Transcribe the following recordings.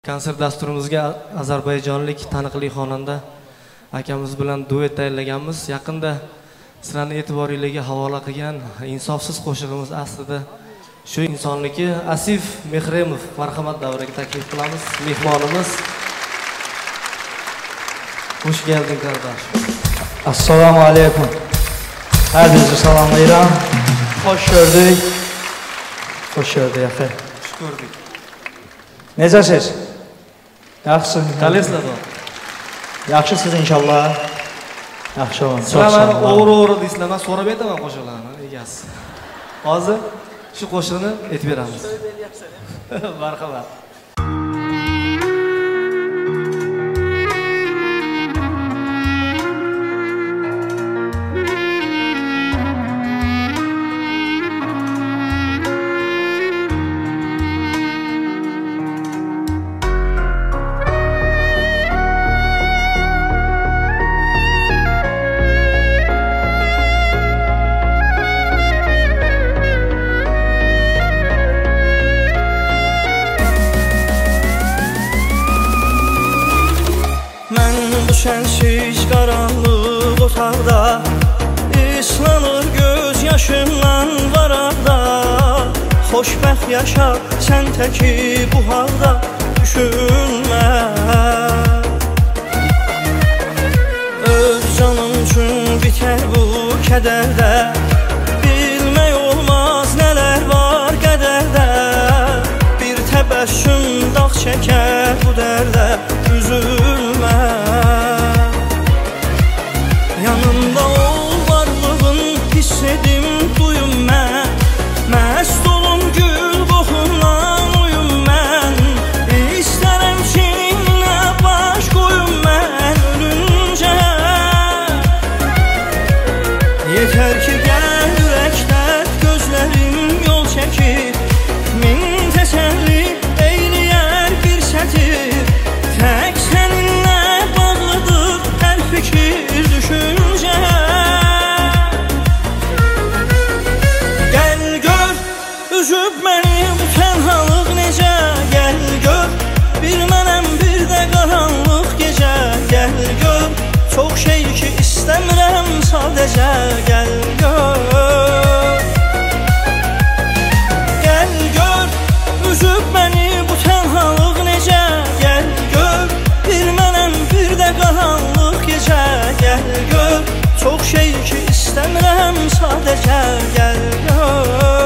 Konsert dasturimizga ozarbayjonlik taniqli xonanda akamiz bilan duet tayyorlaganmiz. Yaqinda sizlarning e'tiboringizga havola qilgan insofsiz qo'shig'imiz aslida shu insonniki. Asif Mehremov marhamat davriga taklif qilamiz. Mehmonimiz. Xush geldin kardeş. Assalomu alaykum. Her birinizi salamlayıram. Hoş gördük. Hoş gördük axı. Xush ko'rdik. Necəsiz? Yaxşısınız? Qalesizlar? Yaxşısınız inşallah. Yaxşı olun. Sizlar o'g'ri deysizlar, men so'rab aytaman qo'shiqlarni egasi. Hozir shu qo'shiqni aytib beramiz. Marhamat. Sensiz karanlık otaqda ıslanır göz yaşımdan varaqda. Xoşbəxt yaşa sen təki bu halda düşünmə. Öz canım üçün biter bu kədərdə. Bilmək olmaz nələr var qədərdə. Bir təbəssüm dağ çəkər bu dərdə. Üzülmə. Yanımda ol varlığın hissedim duyum mən. Məst olum gül qoxundan uyum mən. İstərəm seninlə baş qoyum mən ölüncə. Yeter ki gəl ürəklər gözlərim yol çəkir. Min təsəlli eyləyər bir sətir. Tək səninlə bağlıdır hər fikir düşüncə. Gəl gör üzüb məni bu tənhalıq necə. Gəl gör bir mənəm bir də qaranlıq gecə. Gəl gör çox şey ki istəmirəm sadəcə. Gəl gör. Gəl gör üzüb məni bu tənhalıq necə. Gəl gör bir mənəm bir də qaranlıq gecə. Gəl gör çox şey ki istəmirəm sadəcə. Gəl gör.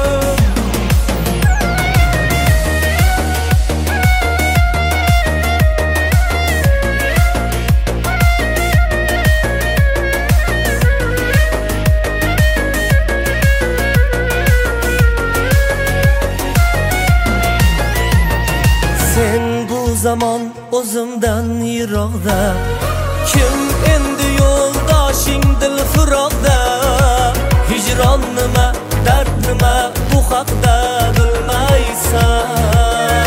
Sen bu zaman o'zimdan yiroqda. Kim endi yo'ldoshing dil firoqda. Hijron nima, dard nima bu haqda bilmaysan.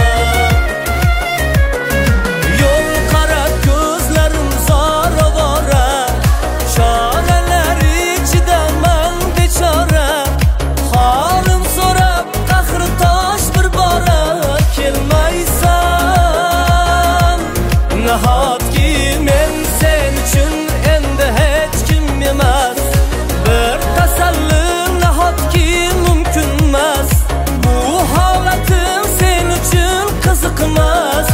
Yo'l qarab ko'zlarim zora-vora. Choralar ichidaman bechora. Holim so'rab qahri tosh bir bora kelmaysan. Nahotki men sen uchun endi hech kim emas. Bir tasalli nahotki mumkin emas. Bu holatim sen uchun qiziqmas,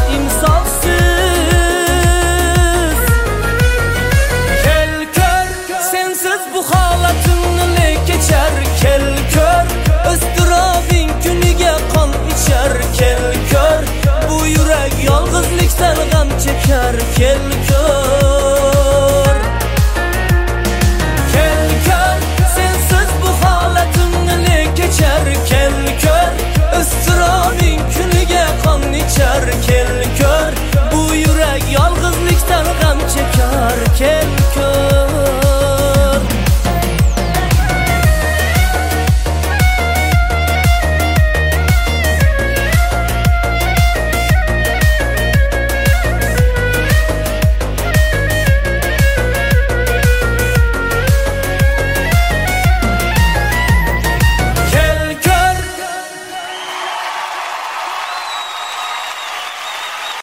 insofsiz. Kel ko'r sensiz bu holatimni ne kechar. Kel ko'r o'stirobing kuniga qon ichar. Kel ko'r bu yurak yolg'izlikdan g'am chekar. Kel ko'r.